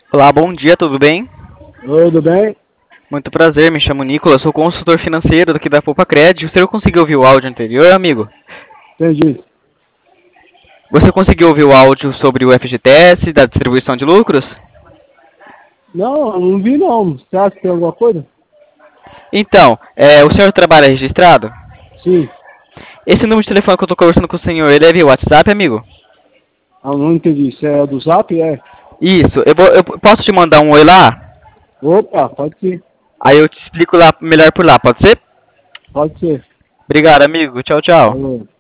Olá, bom dia, tudo bem? Oi, tudo bem? Muito prazer, me chamo Nicolas, sou consultor financeiro daqui da Poupa Cred. O senhor conseguiu ouvir o áudio anterior, amigo? Entendi. Você conseguiu ouvir o áudio sobre o FGTS, da distribuição de lucros? Não, eu não vi não. Você acha que tem alguma coisa? Então, o senhor trabalha registrado? Sim. Esse número de telefone que eu estou conversando com o senhor, ele é via WhatsApp, amigo? Ah, não entendi. Você é do Zap? É. Isso, eu posso te mandar um oi lá? Opa, pode ser. Aí eu te explico lá melhor por lá, pode ser? Pode ser. Obrigado, amigo. Tchau, tchau. Falou.